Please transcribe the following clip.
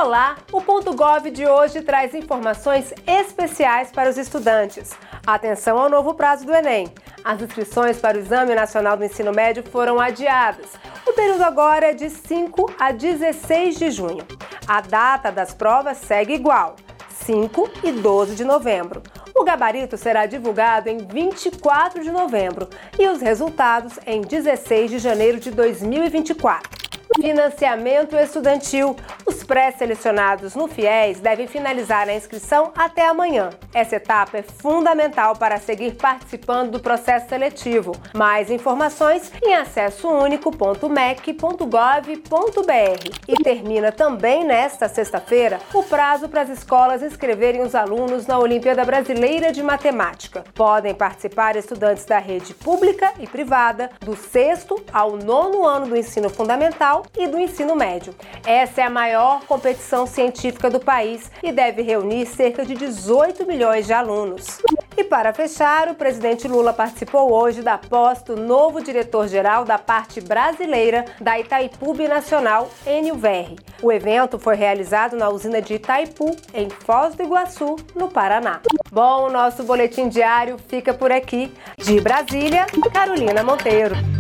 Olá! O Ponto Gov de hoje traz informações especiais para os estudantes. Atenção ao novo prazo do Enem. As inscrições para o Exame Nacional do Ensino Médio foram adiadas. O período agora é de 5 a 16 de junho. A data das provas segue igual, 5 e 12 de novembro. O gabarito será divulgado em 24 de novembro e os resultados em 16 de janeiro de 2024. Financiamento estudantil. Os pré-selecionados no FIES devem finalizar a inscrição até amanhã. Essa etapa é fundamental para seguir participando do processo seletivo. Mais informações em acessounico.mec.gov.br. E termina também nesta sexta-feira o prazo para as escolas inscreverem os alunos na Olimpíada Brasileira de Matemática. Podem participar estudantes da rede pública e privada, do 6º ao 9º ano do ensino fundamental e do ensino médio. Essa é a maior competição científica do país e deve reunir cerca de 18 milhões de alunos. E para fechar, o presidente Lula participou hoje da posse do novo diretor-geral da parte brasileira da Itaipu Binacional, Enio Verri. O evento foi realizado na usina de Itaipu, em Foz do Iguaçu, no Paraná. Bom, o nosso boletim diário fica por aqui. De Brasília, Carolina Monteiro.